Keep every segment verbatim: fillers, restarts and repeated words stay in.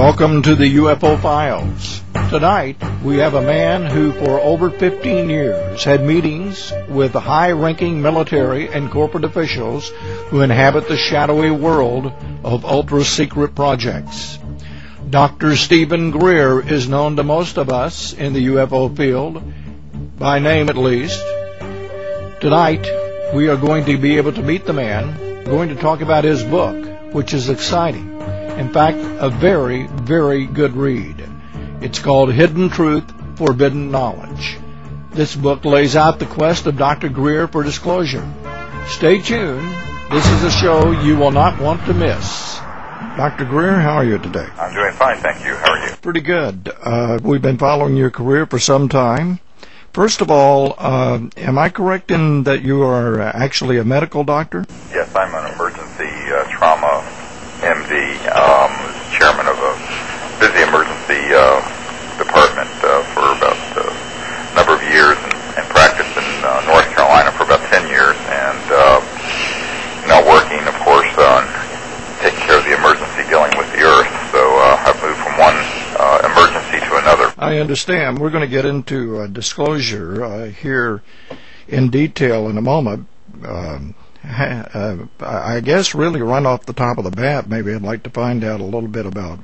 Welcome to the U F O Files. Tonight, we have a man who for over fifteen years had meetings with high-ranking military and corporate officials who inhabit the shadowy world of ultra-secret projects. Doctor Steven Greer is known to most of us in the U F O field, by name at least. Tonight, we are going to be able to meet the man. We're going to talk about his book, which is exciting. In fact, a very, very good read. It's called Hidden Truth, Forbidden Knowledge. This book lays out the quest of Doctor Greer for disclosure. Stay tuned. This is a show you will not want to miss. Doctor Greer, how are you today? I'm doing fine, thank you. How are you? Pretty good. Uh, we've been following your career for some time. First of all, uh, am I correct in that you are actually a medical doctor? Yes, I'm an emergency uh, trauma M D, um, chairman of a busy emergency uh, department uh, for about uh, a number of years, and, and practiced in uh, North Carolina for about ten years, and uh, now working, of course, on taking care of the emergency dealing with the earth. So uh, I've moved from one uh, emergency to another. I understand. We're going to get into uh, disclosure uh, here in detail in a moment. Um, Uh, I guess really run off the top of the bat, maybe I'd like to find out a little bit about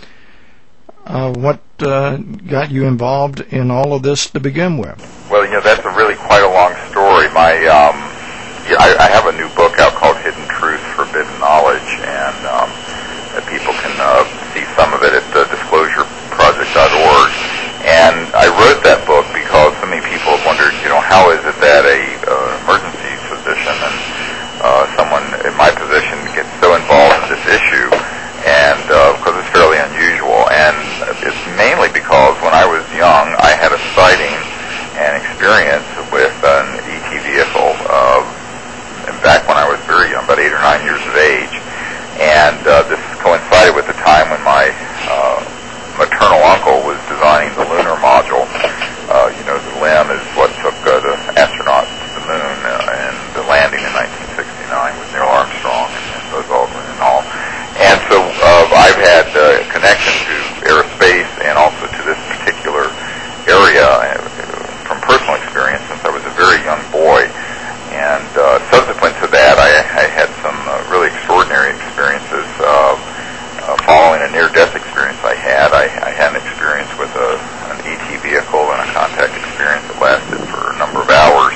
uh, what uh, got you involved in all of this to begin with. Well, you know, that's a really quite a long story. My, um, yeah, I, I have a new book out called Hidden Truth, Forbidden Knowledge, and um, people can uh, see some of it at uh, disclosure project dot org. And I wrote that book because so many people have wondered, you know, how is it that a uh, emergency physician and Uh, someone in my position gets so involved in this issue, and uh, because it's fairly unusual, and it's mainly because when I was young, I had a sighting and experience with an E T vehicle, uh, back when I was very young, about eight or nine years of age, and uh, this coincided with the time when my uh, maternal uncle was designing the lunar module. Uh, you know, the L E M is what took uh, the astronauts to the moon uh, and the landing in nineteen sixty-nine with Neil Armstrong and, and Buzz Aldrin and all. And so uh, I've had uh, connection to aerospace and also to this particular area uh, from personal experience since I was a very young boy. And uh, subsequent to that, I, I had some uh, really extraordinary experiences. Uh, uh, following a near-death experience I had, I, I had an experience with a, an E T vehicle and a contact experience that lasted for a number of hours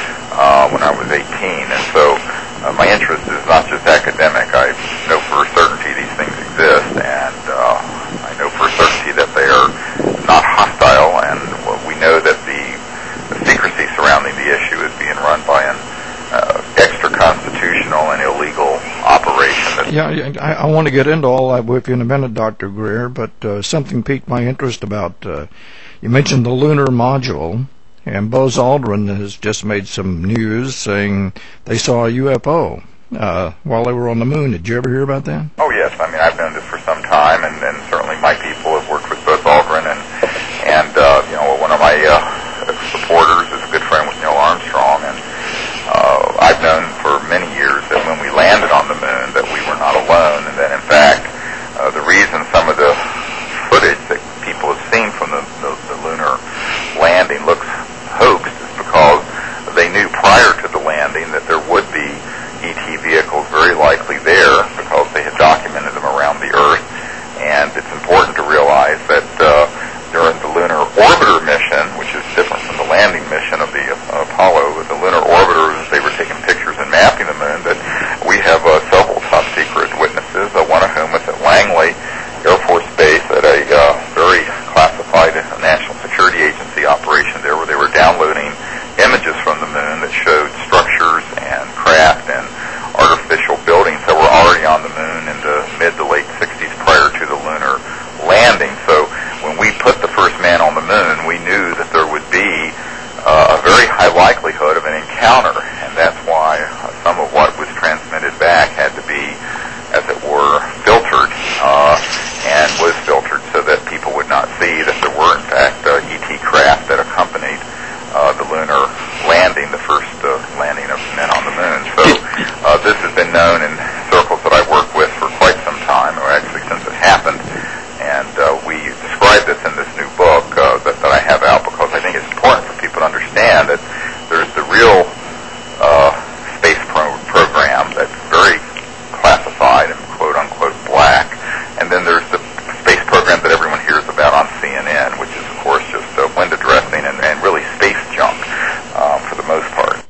uh, when I was eighteen. And so uh, my interest is not just academic. I know for certainty these things exist, and uh, I know for certainty that they are not hostile, and well, we know that the, the secrecy surrounding the issue is being run by an uh, extra-constitutional and illegal operation. That yeah, I, I want to get into all that with you in a minute, Doctor Greer, but uh, something piqued my interest about, uh, you mentioned the lunar module, and Buzz Aldrin has just made some news saying they saw a U F O uh, while they were on the moon. Did you ever hear about that? Oh, yes. I mean, I've known this for some time, and, and certainly my people have worked with Buzz Aldrin, and, and uh, you know, one of my uh, supporters is a good friend with Neil Armstrong, and uh, I've known for many years that when we landed on the moon that we were not alone, and that, in fact, uh, the reason some of the footage that people have seen from the, the, the lunar landing looks hoaxed is because they knew prior to the landing that there would be E T vehicles very likely there because they had documented them around the Earth, and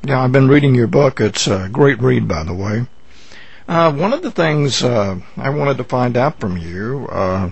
Yeah, I've been reading your book. It's a great read, by the way. Uh, one of the things uh, I wanted to find out from you, uh,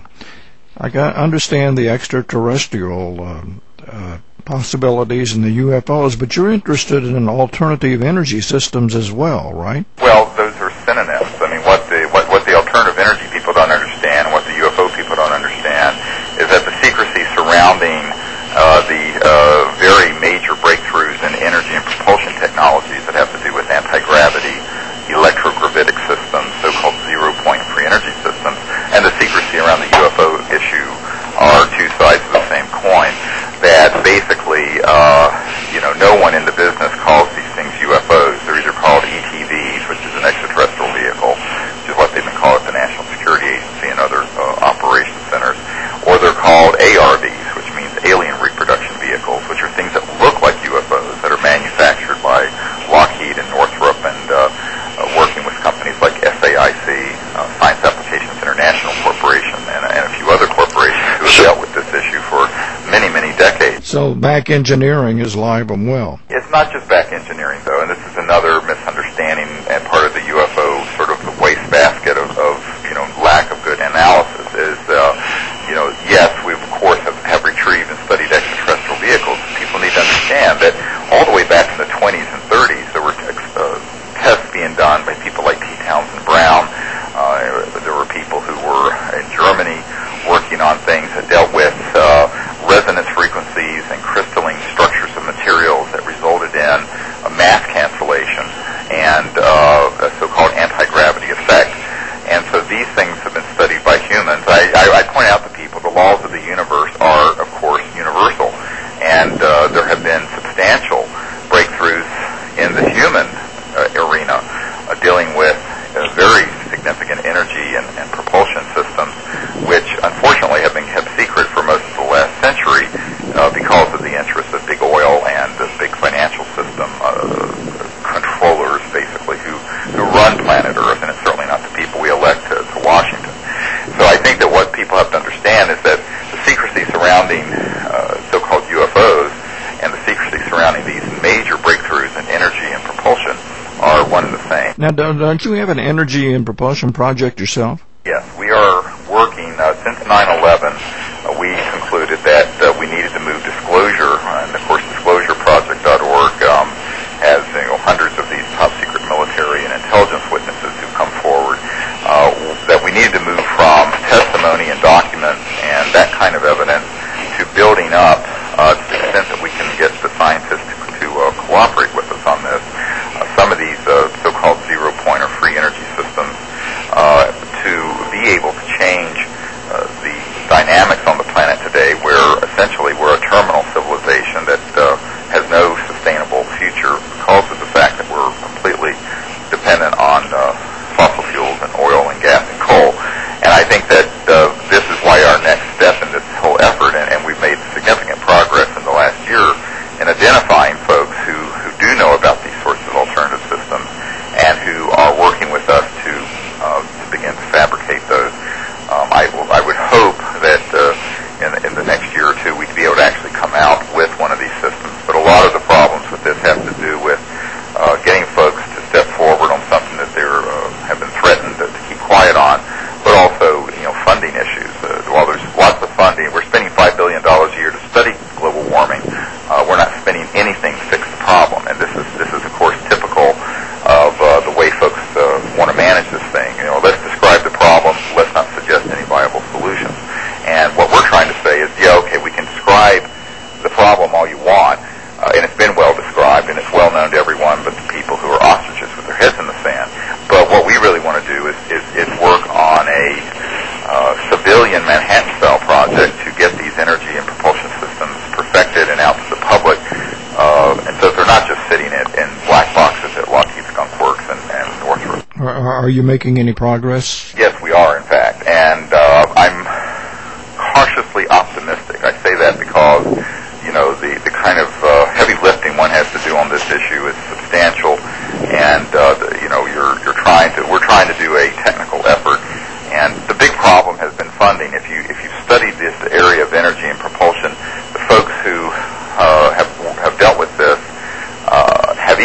I got understand the extraterrestrial uh, uh, possibilities in the U F Os, but you're interested in alternative energy systems as well, right? Well, those are synonyms. I mean, what the what, what the alternative energy people don't understand, what the U F O people don't understand, is that the secrecy surrounding uh, the uh, very major breakthroughs in energy and propulsion technologies that have to do with anti-gravity, electrogravitic systems, so-called zero-point free energy systems, and the secrecy around the U F O issue are two sides of the same coin. That basically, uh, you know, no one in the business calls these things U F Os. They're either called E T Vs, which is an extraterrestrial vehicle, which is what they've been called at the National Security Agency and other uh, operation centers, or they're called A R Vs, which means alien reproduction vehicles, which are things that look like U F Os that are manufactured by Lockheed and Northrop and uh, uh, working with companies like S A I C, uh, Science Applications International Corporation, and, and a few other corporations who have dealt with this issue for many, many decades. So back engineering is alive and well. It's not just back engineering, though, and this is another misunderstanding and part of the U F O sort of the wastebasket of, of you know, lack of good analysis is, uh, you know, yes, we, of course, have, have retrieved and studied extraterrestrial vehicles. People need to understand that all the way back in the twenties and thirties, there were uh, tests being done by people like T. Townsend Brown. Uh, there were people who were in Germany working on things that dealt with uh, resonance frequencies and crystalline structures of materials that resulted in a mass cancellation and uh, a so-called anti-gravity effect. And so these things have been studied by humans. I, I, I point out to people the laws of the universe are, of course, universal, and uh, there have been substantial breakthroughs in the human uh, arena uh, dealing with uh, very significant energy and, and propulsion systems, which unfortunately have been kept secret for most of the last century uh, because of the interests of big oil and the big financial system uh, controllers, basically, who, who run planet Earth, and it's certainly not the people we elect to, to Washington. So I think that what people have to understand is that the secrecy surrounding uh, so-called U F Os and the secrecy surrounding these major breakthroughs in energy and propulsion are one and the same. Now, don't you have an energy and propulsion project yourself? Yes, we are working uh, since nine eleven. Uh, we concluded that uh, we needed to move disclosure, and of course, disclosure project dot org um, has you know, hundreds of these top secret military and intelligence witnesses who come forward. Uh, that we needed to move from testimony and documents and that kind of evidence to building up uh, to the extent that we can get the scientists to, to uh, cooperate with us on this. Uh, some of these uh, so-called zero-point or free energy systems uh, to be able to change uh, the dynamics on the planet today, where essentially we're a terminal civilization that uh, has no sustainable future because of the fact that we're completely dependent on uh, fossil fuels and oil and gas and coal. And I think that uh, this is why our next step in this whole effort, and, and we've made significant progress in the last year in identifying folks who, who do know about these sorts of alternative systems and who are working with us to, uh, to begin to fabricate those. Um, I, I would hope that uh, in, in the next year or two we'd be able to actually come out with one of these systems. But a lot of the problems with this have to do with uh, getting folks to step forward on something that they uh, have been threatened to, to keep quiet on, but also, you know, funding issues. Uh, while there's lots of funding, we're spending five billion dollars a year to study global warming. Uh, we're not spending anything to fix the problem, and this is this is of course typical of uh, the way folks uh, want to manage this thing. You know, let's describe the problem. Let's not suggest any viable solutions. And what we're trying to say is, yeah, okay, we can describe the problem all you want, uh, and it's been well described, and it's well known to everyone but the people who are ostriches with their heads in the sand. But what we really want to do is, is, is work on a uh, civilian Manhattan-style project to get these energy and propulsion systems perfected and out to the public, uh, and so they're not just sitting in, in black boxes at Lockheed Skunk Works and, and Northrop. Are, are you making any progress? Yes, we are, in fact, and uh, I'm cautiously optimistic. I say that because, you know, the, the kind of uh, heavy lifting one has to do on this issue is substantial, and uh, the, you know, you're you're trying to we're trying to do a technical effort, and the big problem has been funding. If you if you've studied this area of energy and propulsion, the folks who uh, have have dealt with this uh, have either been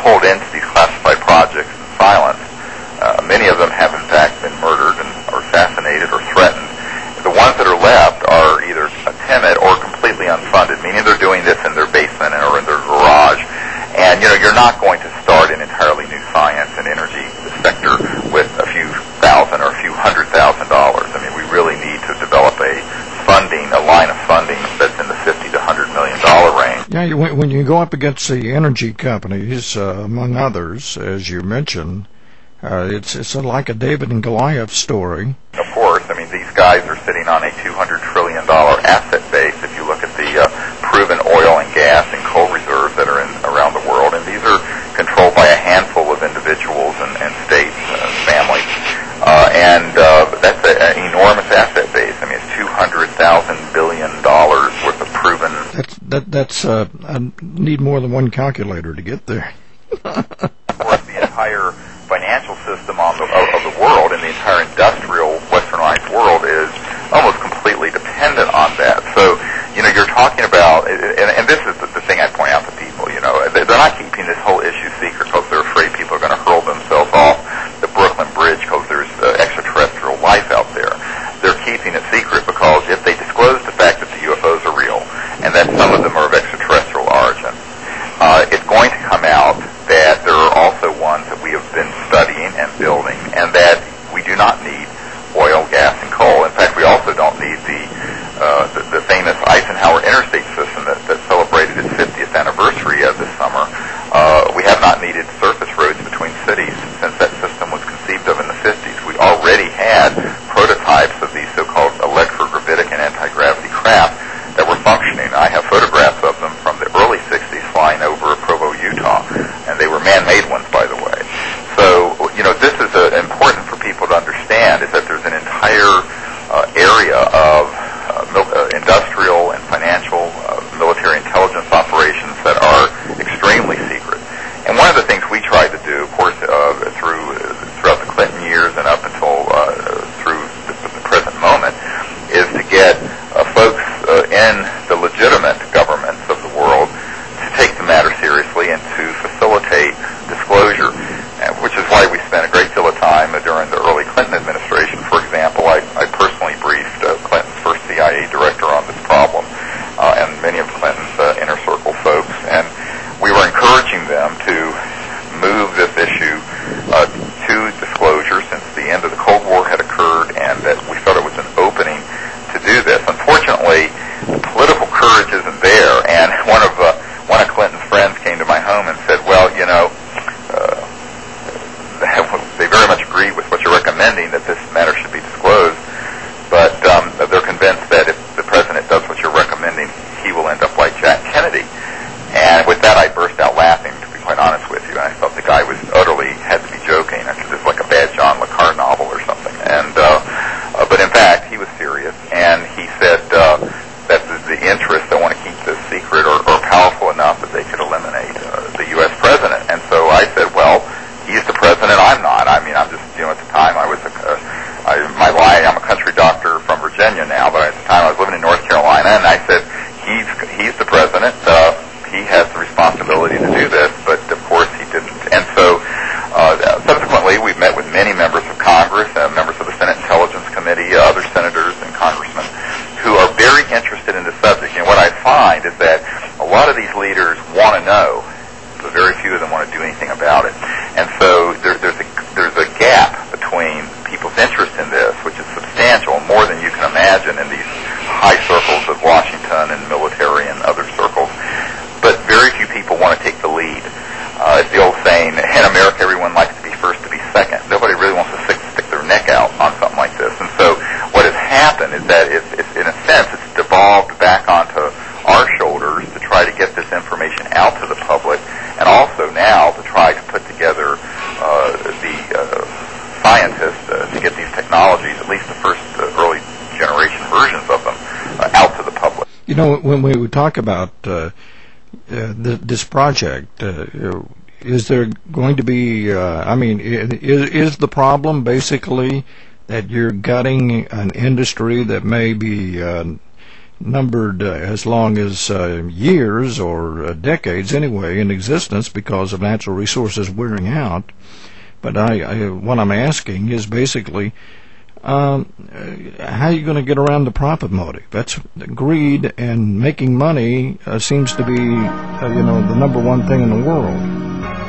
pulled into these classified projects and silenced. Uh, many of them have, in fact, been murdered and or assassinated or threatened. The ones that are left are either timid or completely unfunded, meaning they're doing this in their basement or in their garage. And, you know, you're not going to start an entirely new science and energy sector with a few thousand or a few hundred thousand dollars. I mean, we really need to develop a funding, a line of funding that's in the fifty to one hundred million dollar range. Yeah, you, when you go up against the energy companies, uh, among others, as you mentioned, uh, it's it's a, like a David and Goliath story. Of course. I mean, these guys are sitting on a two hundred trillion dollars asset base. If you look at the uh, proven oil and gas and coal reserves that are in around the world, and these are controlled by a handful of individuals and, and states and families. Uh, and uh, that's a, an enormous asset base. I mean, it's two hundred thousand billion dollars worth of proven. That's, that, that's uh, I need more than one calculator to get there. Of course, the entire financial system on the, of, of the world and the entire industrial westernized world is almost completely dependent on that. So, you know, you're talking about, and, and this is the, the thing I point out to people, you know, they're not keeping this whole issue secret because they're afraid people are going to hurl themselves off the Brooklyn Bridge because there's uh, extraterrestrial life out there. They're keeping it secret because if they disclose the fact that the U F Os are real and that some of them are of extraterrestrial origin, uh, it's going to come out that there are also ones that we have been studying and building, and that we do not need oil, gas, and coal. In fact, we also don't need the uh, the, the famous Eisenhower Interstate System that, that celebrated its fiftieth anniversary of this summer. Uh, we have not needed surface roads between cities since that system was conceived of in the fifties. We already had prototypes of these so-called electrogravitic and anti-gravity craft that were functioning. I have photographs of them from the early sixties flying over Provo, Utah, and they were man-made ones, by the way. So, you know, this is uh, important for people to understand, is that there's an entire uh, area of uh, mil- uh, industrial and financial uh, military intelligence operations that are extremely secret. And one of the things we tried to do, of course, uh, through uh, throughout the Clinton years and up until uh, through the, the present moment, is to get uh, folks uh, in the legitimate governments of the world to take the matter seriously and to facilitate disclosure, uh, which is why we spent a great deal of time uh, during the early Clinton administration. For example, I, I personally briefed uh, Clinton's first C I A director on this problem, uh, and many of Clinton's uh, inner circle folks, and we were encouraging them to move this issue uh, to disclosure since the end of the Cold War had occurred, and that we felt it was an opening to do this. Unfortunately, the political courage isn't there, and one of uh, one of Clinton's friends came to my home and said, well, you know, uh, they very much agree with what you're recommending, that this matter should be disclosed, but um, they're convinced that if the president does what you're recommending, he will end up like Jack Kennedy. And with that, I burst out laughing, to be quite honest with you, and I felt the guy was utterly, had to be joking. I said, this is like a bad John le Carre novel or something. And uh, uh, but in fact, he was serious, and he said uh, that the, the interests that want to keep this secret are, are powerful enough that they could eliminate uh, the U S president. And so I said, well, he's the president, I'm not. I mean, I'm just, you know, at the time I was a, uh, I, my line, I'm a country doctor from Virginia now, but at the time I was living in North Carolina, and I said, he's he's the president. Uh, he has the responsibility to do this, but of course he didn't. And so uh, subsequently we've met with many members of Congress, uh, members of the Senate Intelligence Committee, uh, other senators and congressmen who are very interested in this subject. And what I find is that a lot of these leaders want to know, but very few of them want to do anything about it. And so there, there's a there's a gap between people's interest in this, which is substantial, more than you can imagine in these high circles of Washington and military and other circles. But very few people want to take the lead. Uh, it's the old saying, in America, everyone likes to be first to be second. Nobody really wants to stick, stick their neck out on something like this. And so what has happened is that, it's, it's, in a sense, it's devolved back onto our shoulders to try to get this information out to the public, and also now to try to put together uh, the uh, scientists uh, to get these technologies, at least the first uh, early generation versions of them, uh, out to the public. You know, when we talk about uh, uh, th- this project, uh, is there going to be, uh, I mean, is, is the problem basically that you're gutting an industry that may be uh, numbered uh, as long as uh, years or uh, decades anyway in existence because of natural resources wearing out. But I, I, what I'm asking is basically, um, how are you going to get around the profit motive? That's greed, and making money uh, seems to be, uh, you know, the number one thing in the world.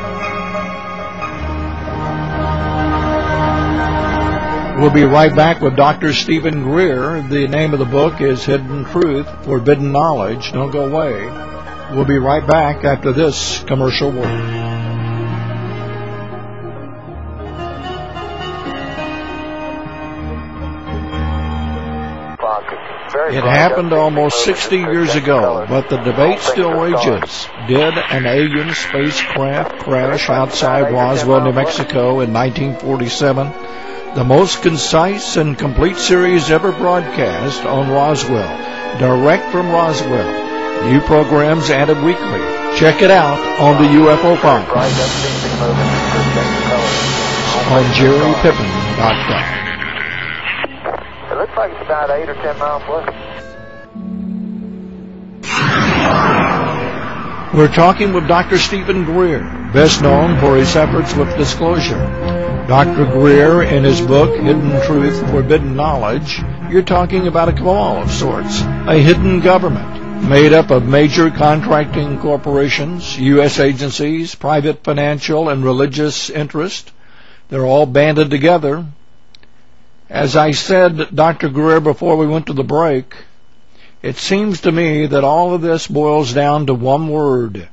We'll be right back with Doctor Stephen Greer. The name of the book is Hidden Truth, Forbidden Knowledge. Don't go away. We'll be right back after this commercial word. It happened almost sixty years ago, but the debate still rages. Did an alien spacecraft crash outside Roswell, New Mexico in nineteen forty-seven? The most concise and complete series ever broadcast on Roswell, direct from Roswell. New programs added weekly. Check it out on the U F O Files on jerry pippin dot com. It looks like it's about eight or ten miles west. We're talking with Doctor Stephen Greer, best known for his efforts with disclosure. Doctor Greer, in his book, Hidden Truth, Forbidden Knowledge, you're talking about a cabal of sorts, a hidden government made up of major contracting corporations, U S agencies, private financial and religious interests. They're all banded together. As I said, Doctor Greer, before we went to the break, it seems to me that all of this boils down to one word: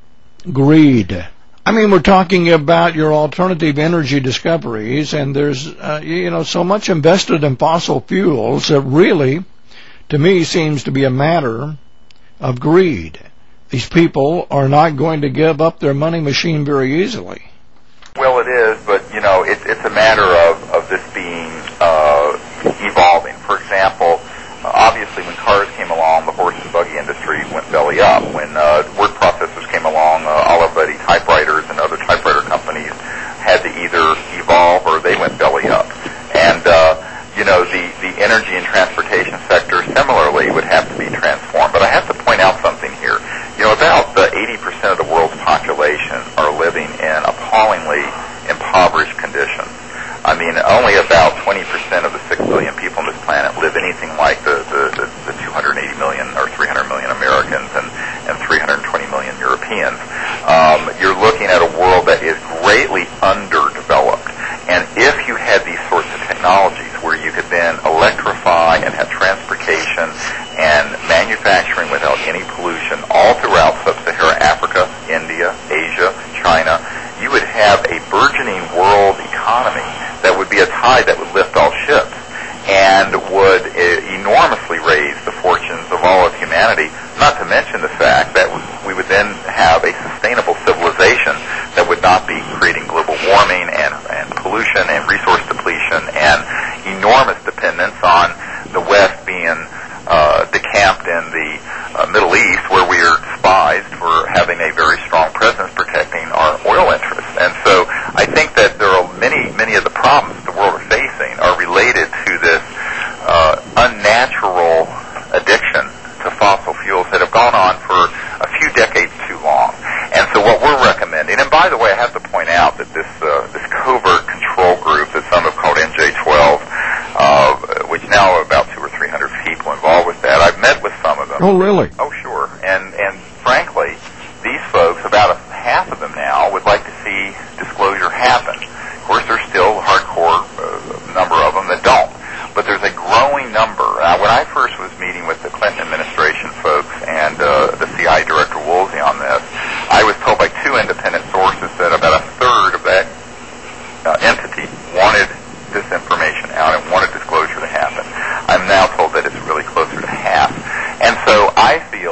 greed. I mean, we're talking about your alternative energy discoveries, and there's, uh, you know, so much invested in fossil fuels that really, to me, seems to be a matter of greed. These people are not going to give up their money machine very easily. Well, it is, but, you know, it, it's a matter of, of this being uh, evolving. For example, uh, obviously when cars came along, the horse and buggy industry went belly up. When uh, word processors came along, uh, Olive Buddy typewriters and other typewriter companies had to either evolve or they went belly up. And, uh, you know, the, the energy and transportation sector similarly would have to be transformed. But I have to point out something here. You know, about the eighty percent of the world's population are living in appallingly impoverished conditions. I mean, only about twenty percent of the six billion people on this planet live anything like the, the, the, the two hundred eighty million or three hundred million Americans and, and three hundred twenty million Europeans. Um, you're looking at a world that is greatly underdeveloped. And if you had these sorts of technologies where you could then electrify and have transportation and manufacturing without any pollution all throughout sub-Saharan Africa, India, Asia, China, you would have a burgeoning world economy that would be a tide that would lift all ships and would uh, enormously raise the fortunes of all of humanity, not to mention the fact that we would then have a sustainable civilization that would not be creating global warming and, and pollution and resource depletion and enormous dependence on the West being uh, decamped in the uh, Middle East, where we are despised for having a very strong presence protecting our oil interests. And so I think that there are many, many of the problems the world is facing are related to this uh, unnatural addiction to fossil fuels that have gone on for a few decades too long. And so what we're recommending, and by the way, I have to point out that this uh, this covert control group that some have called N J twelve, uh, which now are about two or three hundred people involved with that, I've met with some of them. Oh, really? Oh, sure. And and frankly, these folks, about a, half of them now, would like to see disclosure happen. Of course, there's still a hardcore uh, number of them that don't. But there's a growing number. Uh, when I first was meeting with the Clinton administration folks and uh, the C I A Director Woolsey on this, I was told by two independent sources that about a third of that uh, entity wanted this information out and wanted disclosure to happen. I'm now told that it's really closer to half. And so I feel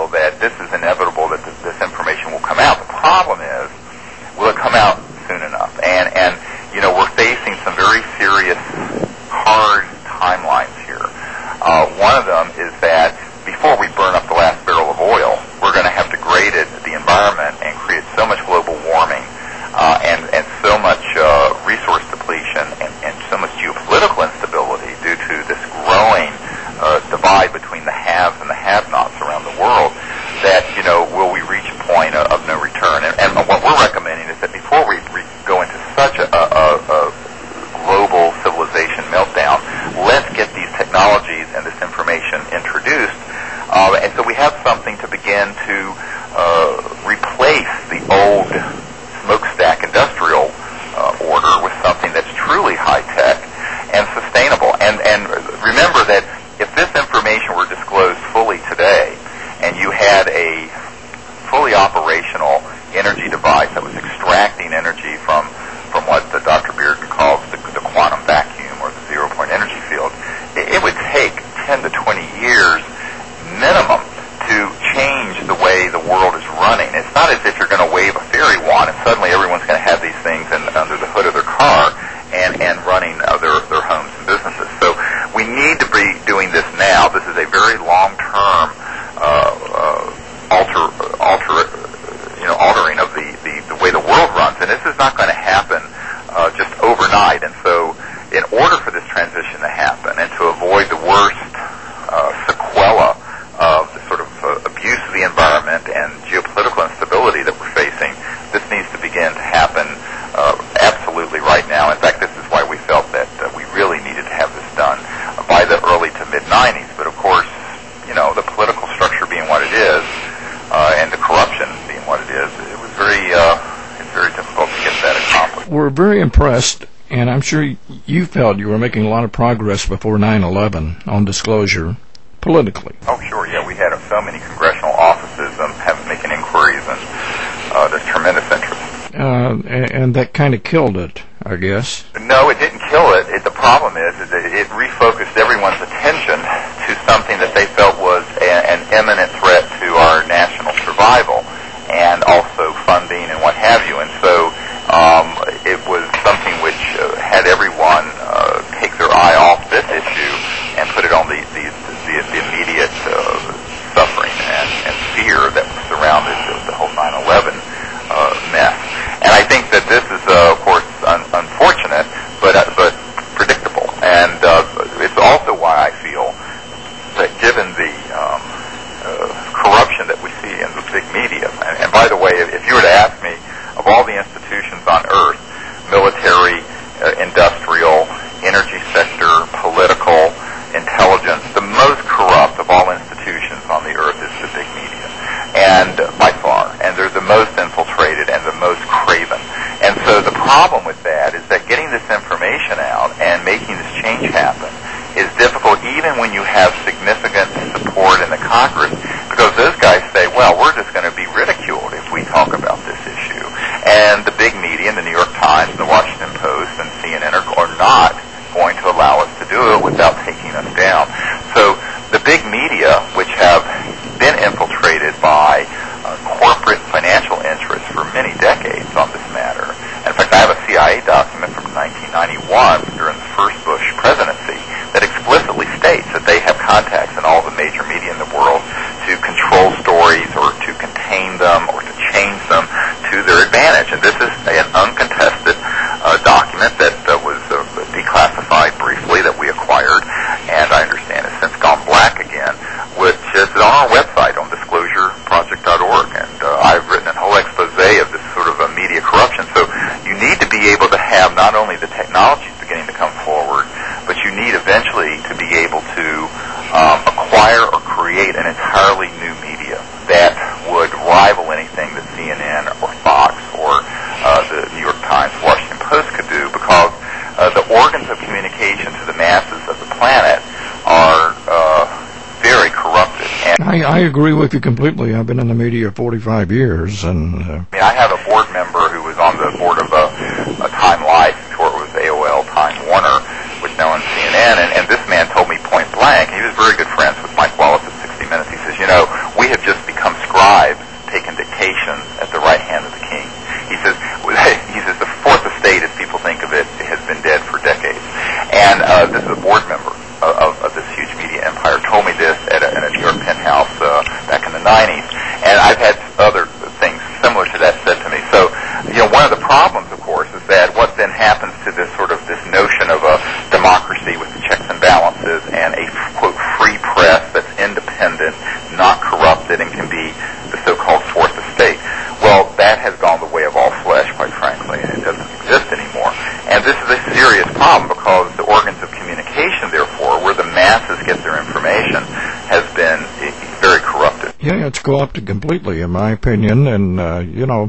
were very impressed, and I'm sure you felt you were making a lot of progress before nine eleven on disclosure politically. Oh, sure, yeah. We had so many congressional offices um, have, making inquiries, and uh, there's tremendous interest. Uh, and, and that kind of killed it, I guess. No, it didn't kill it. it the problem is, is that it refocused everyone's attention to something that they felt was a, an imminent threat to our national survival, and also funding and what have you. And so um, it was something which uh, had everyone uh, take their eye off this issue and put it on the, the, the, the immediate uh, suffering and, and fear that surrounded the, the whole nine eleven uh, mess. And I think that this is, uh, of course, un- unfortunate, but uh, but predictable. And uh, it's also why I feel that given the um, uh, corruption that we see in the big media, and, and by the way, if, if you were to ask me, of all the institutions on earth, military, uh, industrial, energy sector, political, intelligence, the most corrupt of all institutions on the earth is the big media, and uh, by far, and they're the most infiltrated and the most craven. And so the problem with that is that getting this information out and making this change happen is difficult even when you have significant support in the Congress, because those guys say, well, we're just going to be ridiculed if we talk about this issue. And the big media, the New York Times, the Washington Post, and C N N are, are not going to allow us to do it without taking us down. So the big media, which have been infiltrated by uh, corporate financial interests for many decades on this matter. In fact, I have a C I A document from nineteen ninety-one during the first Bush presidency that explicitly states that they have contacts in all the major media in the world to control stories or to contain them or to change them to their advantage. And this is an uncontested uh, document that uh, was uh, declassified briefly that we acquired, and I understand has since gone black again, which is on our website on disclosure project dot org. And uh, I've written a whole expose of this sort of uh, media corruption. So you need to be able to have not only the technologies beginning to come forward, but you need eventually to be able to um, acquire or create an entirely new media that would rival anything that C N N or Fox or uh, the New York Times, Washington Post could do, because uh, the organs of communication to the masses of the planet are uh, very corrupted. And I, I agree with you completely. I've been in the media forty-five years, and uh, I mean, I have a board member who was on the board of a, a Time Life, before it was A O L, Time Warner, which now owns C N N, and, and this man told me point blank, he was very good friends with Mike Wallace at sixty minutes, he says, you know, we have just become scribes taking dictation at the right hand of the king. He says, he says the fourth estate, as people think of it, has been dead for decades. And uh, this is a board member of, of, of this huge media empire, told me this at a, at a New York penthouse uh, back in the nineties. And I've had other things similar to that said to me. So, you know, one of the problems, of course, is that what then happens to this sort of this notion of a democracy with the checks and balances and a, quote, free press that's independent, not corrupted, and can be the so-called fourth estate. Well, that has gone the way of all flesh, quite frankly, and it doesn't exist anymore. And this is a serious problem, because the organs of communication, therefore, where the masses get their information, has been very corrupted. Yeah, it's co-opted completely, in my opinion, and, uh, you know,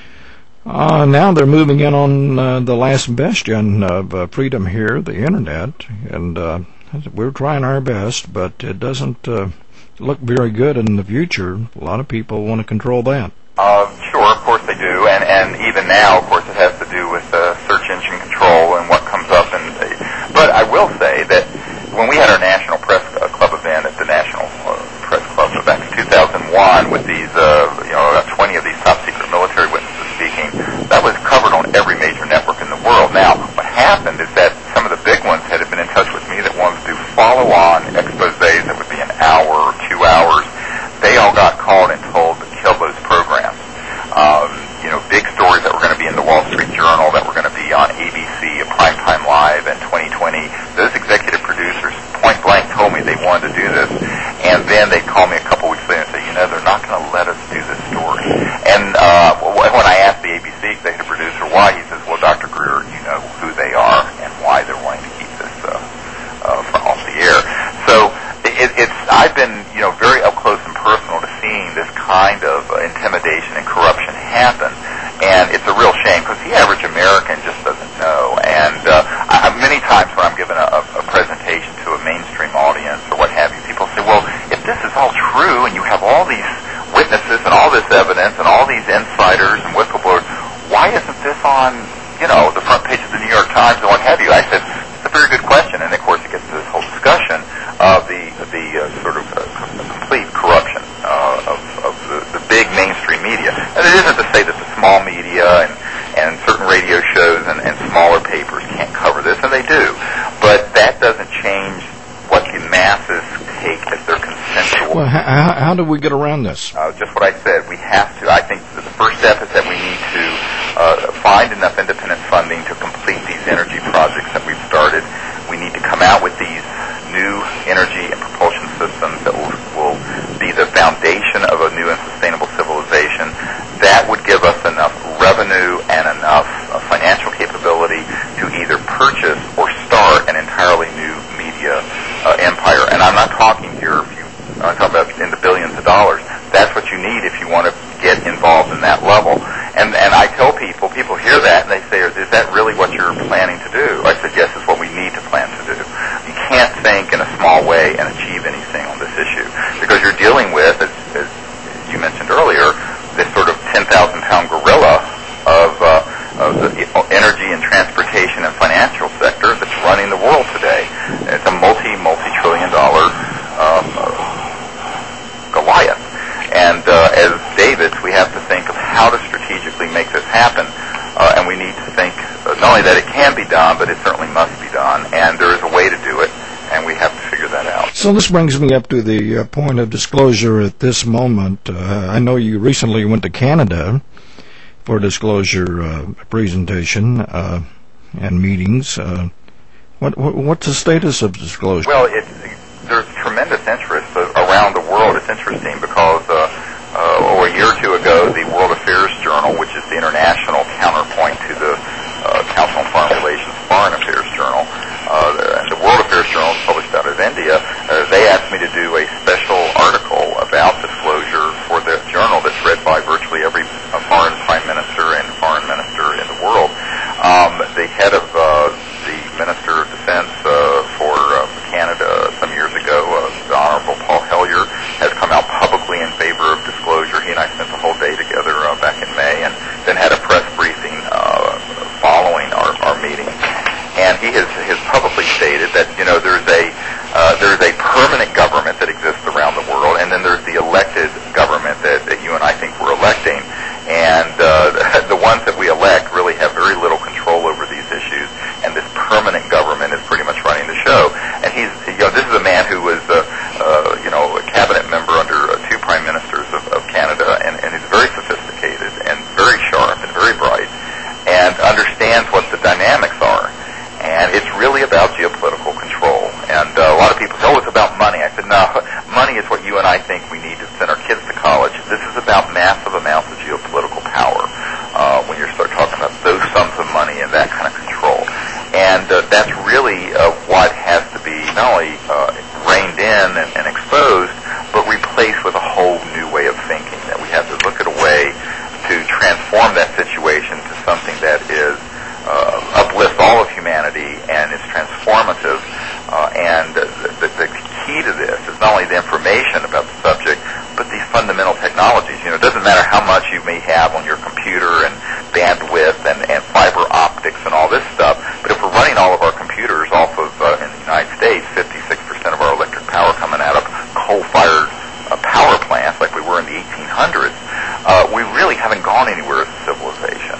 uh, now they're moving in on uh, the last bastion of uh, freedom here, the Internet, and uh, we're trying our best, but it doesn't uh, look very good in the future. A lot of people want to control that. Uh, sure, of course they do, and, and even now, of course, it has to do with uh, search engine control and what comes up. And uh, but I will say that when we had our National Press uh, Club event at the National uh, Press Club back in two thousand one, with these, uh, you know, about twenty of these top secret military witnesses speaking, that was covered on every major network in the world. Now, what happened is that some of the big ones had been in touch with me that wanted to do follow-on exposés that would be an hour or two hours. They all got called and told to kill those programs. Um, you know, big stories that were going to be in the Wall Street Journal this evidence and all these insiders and whistleblowers, why isn't this on, you know, the front page of the New York Times and what have you? I said, it's a very good question. And, of course, it gets to this whole discussion of the, the uh, sort of uh, complete corruption uh, of, of the, the big mainstream media. And it isn't to say that the small media and, and certain radio shows and, and smaller papers can't cover this, and they do. But that doesn't change what the masses take as their consensual. Well, how, how do we get around this? Uh, just what I said. We have to. I think that the first step is that we need to uh, find enough independent funding to complete these energy projects that we've started. We need to come out with these new energy and propulsion systems that will, will be the foundation of a new and sustainable civilization. That would give us enough revenue and enough uh, financial capability to either purchase or start an entirely new media uh, empire. And I'm not talking here, if you, I'm talking about in the billions of dollars. That's what you need if you want to get involved in that level. And and I tell people, people hear that and they say, is that really what you're planning to do? I said, yes, it's what we need to plan to do. You can't think in a small way and achieve anything on this issue because you're dealing with, as, as you mentioned earlier, this sort of ten thousand pound gorilla of, uh, of the energy and transportation and financial sector that's running the world today. It's a multi, multi-trillion dollar um, Goliath. And uh, as Davids, we have to think of how to strategically make this happen. Uh, and we need to think uh, not only that it can be done, but it certainly must be done. And there is a way to do it, and we have to figure that out. So this brings me up to the uh, point of disclosure at this moment. Uh, I know you recently went to Canada for a disclosure uh, presentation uh, and meetings. Uh, what, what what's the status of disclosure? Well, it's, there's tremendous interest around the world. It's interesting because uh, uh, over a year or two ago, the World Affairs Journal, which is the international counterpoint to the uh, Council on Foreign Relations Foreign Affairs Journal, uh, the World Affairs Journal is published out of India. Uh, they asked me to do a special article about disclosure for the journal that's read by virtually every uh, foreign prime minister and foreign minister in the world. Um, the head of uh, the Minister of Defense uh, for uh, Canada some years ago, uh, the Honorable Paul Hellyer, has come out publicly in favor of disclosure. He and I spent the whole day together uh, back in May and then had a press briefing uh, following our, our meeting. And he has, has publicly stated that, you know, there's a uh, there's a permanent government that exists around the world, and then there's the elected government that, that you and I think we're electing. And uh, the ones that we elect really have very little control over these issues, and this permanent government is pretty much running the show. And he's, you know, this is a man who was, uh, uh, you know, a cabinet member under uh, two prime ministers of, of Canada, and, and is very sophisticated and very sharp and very bright, and understands what the dynamics are. And it's really about geopolitical control. And uh, a lot of people say, oh, it's about money. I said, no, money is what you and I think we need to send our kids to college. This is about massive amounts of geopolitical power uh, when you start talking about those sums of money and that kind of control. And uh, that's really uh, what has to be not only uh, reined in and, and exposed, but replaced with a whole new way of thinking, that we have to look at a way to transform that situation to something that is Uh, uplifts all of humanity and is transformative. Uh, and uh, the, the key to this is not only the information about the subject, but these fundamental technologies. You know, it doesn't matter how much you may have on your computer and bandwidth and, and fiber optics and all this stuff, but if we're running all of our computers off of, uh, in the United States, fifty-six percent of our electric power coming out of coal-fired uh, power plants like we were in the eighteen hundreds, uh, we really haven't gone anywhere as a civilization.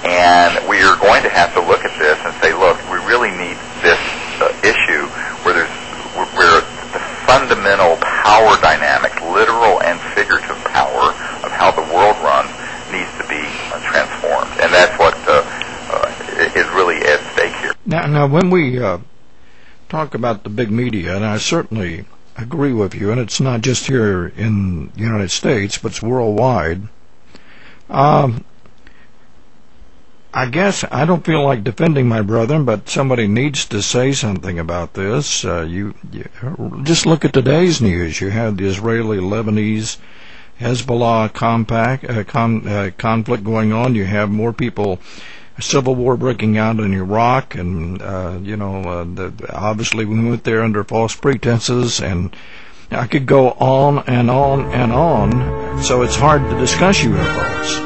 And we are going to have to look at this and say, look, we really need this uh, issue where there's where the fundamental power dynamic, literal and figurative power of how the world runs, needs to be uh, transformed. And that's what uh, uh, is really at stake here. Now, now when we uh, talk about the big media, and I certainly agree with you, and it's not just here in the United States, but it's worldwide, um, I guess I don't feel like defending my brethren, but somebody needs to say something about this. Uh, you, you just look at today's news. You have the Israeli-Lebanese Hezbollah compact, uh, con, uh, conflict going on. You have more people, a civil war breaking out in Iraq, and uh, you know, uh, the, obviously we went there under false pretenses, and I could go on and on and on, so it's hard to discuss U F Os.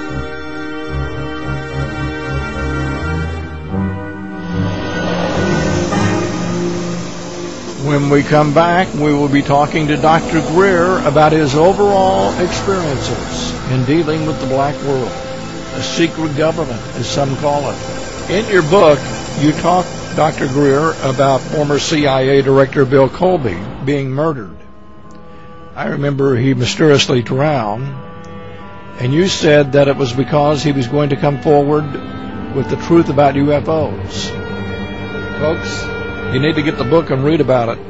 When we come back, we will be talking to Doctor Greer about his overall experiences in dealing with the black world, a secret government, as some call it. In your book, you talk, Doctor Greer, about former C I A Director Bill Colby being murdered. I remember he mysteriously drowned, and you said that it was because he was going to come forward with the truth about U F Os. Folks, you need to get the book and read about it.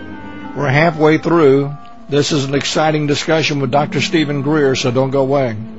We're halfway through. This is an exciting discussion with Doctor Stephen Greer, so don't go away.